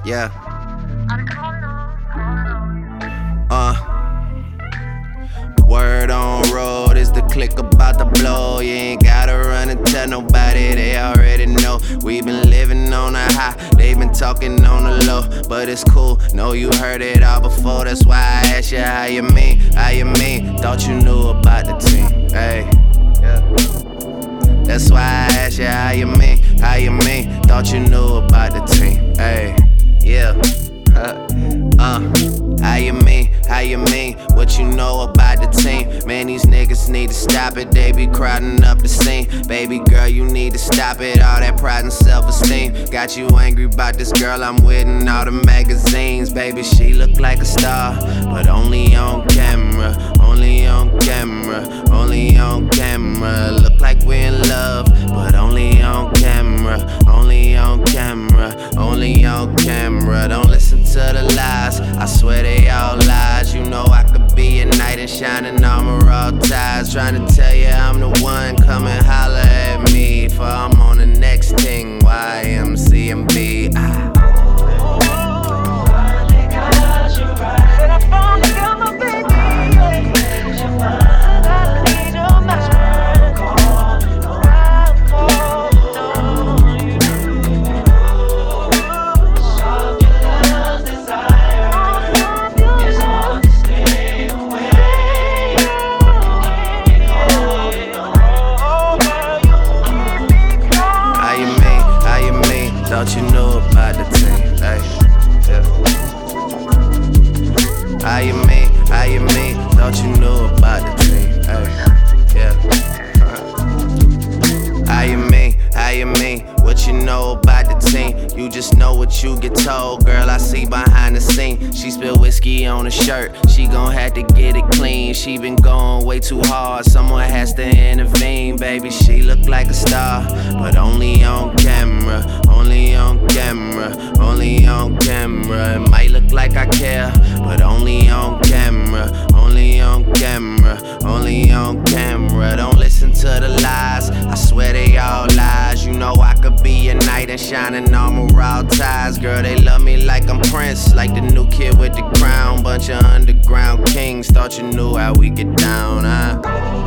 Yeah. Word on road is the click about to blow. You ain't gotta run and tell nobody, they already know. We been living on a high, they been talking on the low. But it's cool, know you heard it all before. That's why I asked you how you mean, how you mean. Thought you knew about the team, hey, yeah. That's why I asked you how you mean, how you mean. Thought you knew about the team, hey, yeah. How you mean, how you mean, what you know about the team? Man, these niggas need to stop it, they be crowding up the scene. Baby girl, you need to stop it, all that pride and self-esteem. Got you angry about this girl I'm with in all the magazines. Baby, she look like a star, but only on camera, only on camera, only on camera. Look like we in love, but only on camera, only on camera, only on camera. Don't listen to the lies, I swear they all lies. You know I could be a knight in shining armor, all ties. Trying to tell you I'm the one, come and holler at me. For I'm on the next thing, YMCMB. Thought you knew about the team, hey, yeah. How you mean, thought you knew about the team, hey, yeah. How you mean, what you know about the team? You just know what you get told, girl, I see behind the scene. She spilled whiskey on her shirt, she gon' have to get it clean. She been going way too hard, someone has to intervene. Baby, she look like a star, but only on camera, only on camera, only on camera. It might look like I care, but only on camera, only on camera, only on camera. Don't listen to the lies, I swear they all lies. You know I could be a knight in shining armor, all ties. Girl, they love me like I'm Prince, like the new kid with the crown. Bunch of underground kings, thought you knew how we get down, huh?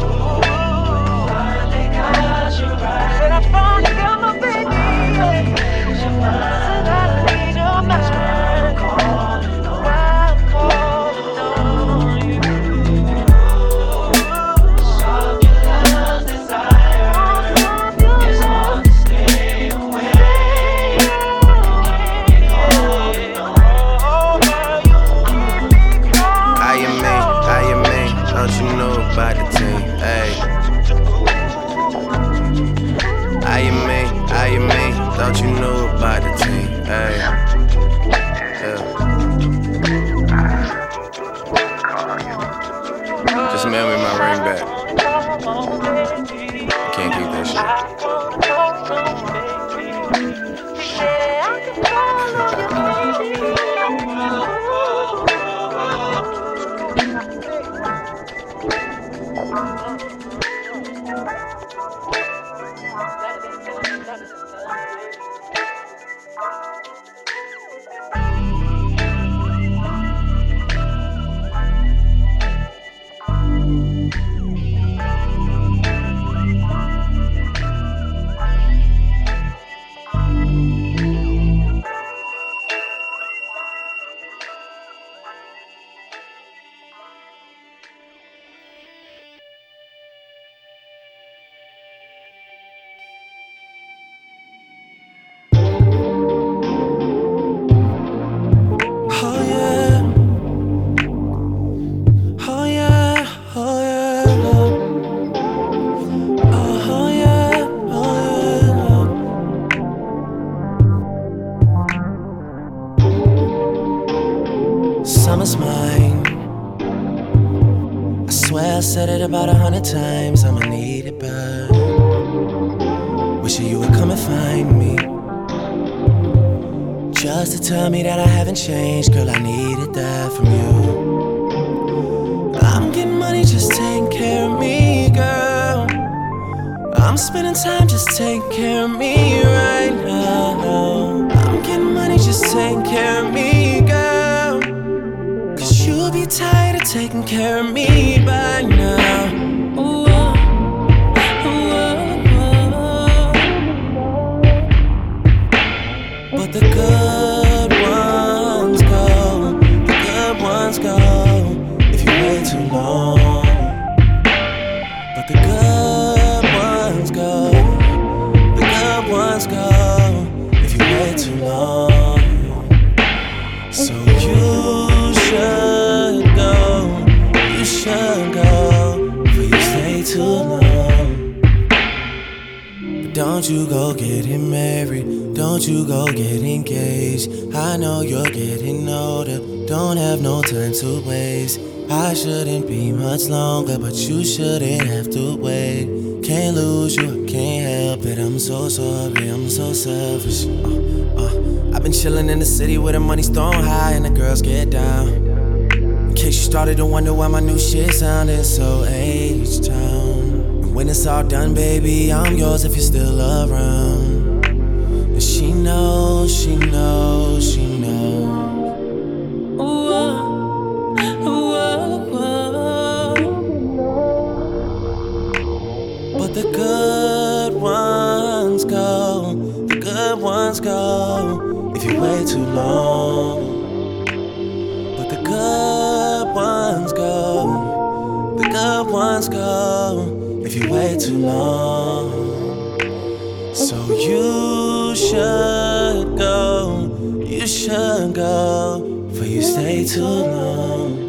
About the team, hey. How you mean, thought you knew about the team, hey. Yeah. Just mail me my ring back. Can't keep that shit. Summer's mine. I swear I said it about 100 times. I'ma need it back. Wishing you would come and find me, just to tell me that I haven't changed. Girl, I needed that from you. I'm getting money, just taking care of me, girl. I'm spending time just taking care of me right now. I'm getting money, just taking care of me, girl. Cause you'll be tired of taking care of me by now. Ooh, ooh, ooh. But the good ones go, the good ones go if you wait too long. But the good ones go, the good ones go if you wait too long. So you should go before you stay too long. But don't you go getting married, don't you go get engaged. I know you're getting older, don't have no time to waste. I shouldn't be much longer, but you shouldn't have to wait. Can't lose you, I can't help it. I'm so sorry, I'm so selfish. I've been chillin' in the city where the money's thrown high and the girls get down. In case you started to wonder why my new shit sounded so H-Town. And when it's all done, baby, I'm yours if you're still around. And she knows, she knows, she knows. But the good ones go, the good ones go if you wait too long. But the good ones go, the good ones go if you wait too long. So you should go before you stay too long.